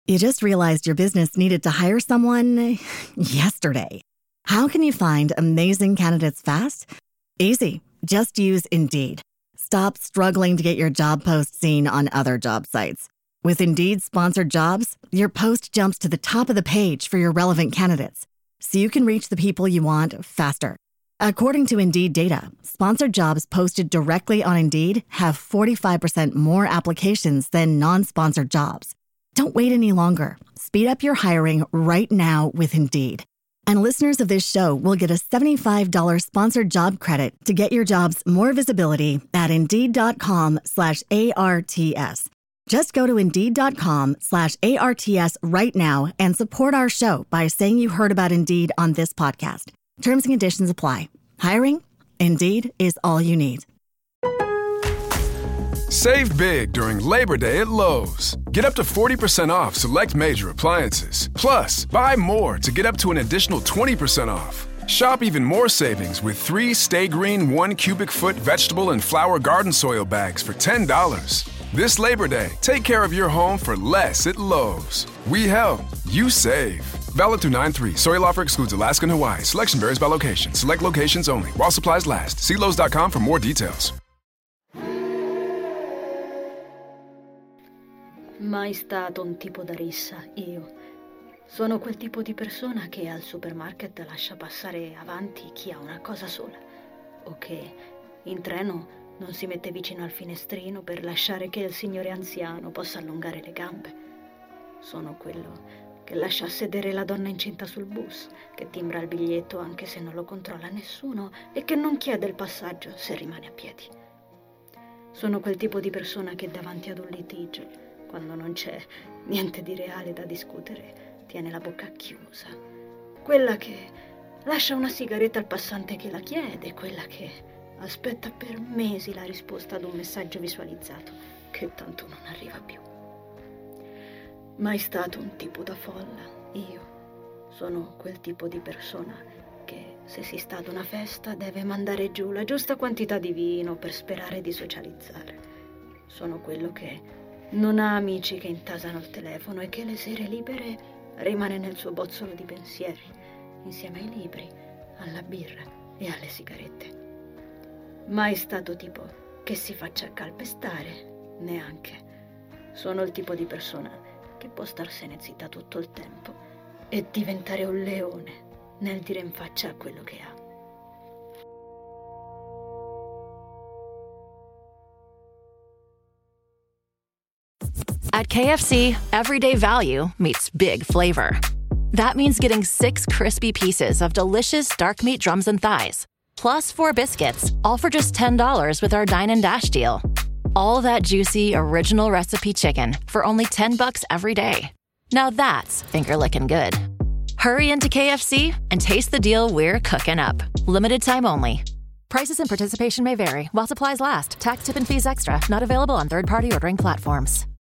You just realized your business needed to hire someone yesterday. How can you find amazing candidates fast? Easy. Just use Indeed. Stop struggling to get your job post seen on other job sites. With Indeed sponsored jobs, your post jumps to the top of the page for your relevant candidates, so you can reach the people you want faster. According to Indeed data, sponsored jobs posted directly on Indeed have 45% more applications than non-sponsored jobs. Don't wait any longer. Speed up your hiring right now with Indeed. And listeners of this show will get a $75 sponsored job credit to get your jobs more visibility at Indeed.com/ARTS. Just go to Indeed.com/ARTS right now and support our show by saying you heard about Indeed on this podcast. Terms and conditions apply. Hiring? Indeed is all you need. Save big during Labor Day at Lowe's. Get up to 40% off select major appliances. Plus, buy more to get up to an additional 20% off. Shop even more savings with 3 Stay Green 1 cubic foot vegetable and flower garden soil bags for $10. This Labor Day, take care of your home for less at Lowe's. We help, you save. Valid through 9/3. Soil offer excludes Alaska and Hawaii. Selection varies by location. Select locations only. While supplies last. See Lowe's.com for more details. Mai stato un tipo da rissa, io. Sono quel tipo di persona che al supermarket lascia passare avanti chi ha una cosa sola, o che in treno non si mette vicino al finestrino per lasciare che il signore anziano possa allungare le gambe. Sono quello che lascia sedere la donna incinta sul bus, che timbra il biglietto anche se non lo controlla nessuno e che non chiede il passaggio se rimane a piedi. Sono quel tipo di persona che davanti ad un litigio, quando non c'è niente di reale da discutere, tiene la bocca chiusa. Quella che lascia una sigaretta al passante che la chiede, quella che aspetta per mesi la risposta ad un messaggio visualizzato che tanto non arriva più. Mai stato un tipo da folla, io. Sono quel tipo di persona che, se si sta ad una festa, deve mandare giù la giusta quantità di vino per sperare di socializzare. Sono quello che non ha amici che intasano il telefono e che le sere libere rimane nel suo bozzolo di pensieri, insieme ai libri, alla birra e alle sigarette. Mai stato tipo che si faccia calpestare, neanche. Sono il tipo di persona che può starsene zitta tutto il tempo e diventare un leone nel dire in faccia quello che ha. At KFC, everyday value meets big flavor. That means getting 6 crispy pieces of delicious dark meat drums and thighs, plus 4 biscuits, all for just $10 with our Dine and Dash deal. All that juicy, original recipe chicken for only $10 every day. Now that's finger-licking good. Hurry into KFC and taste the deal we're cooking up. Limited time only. Prices and participation may vary while supplies last. Tax, tip, and fees extra. Not available on third-party ordering platforms.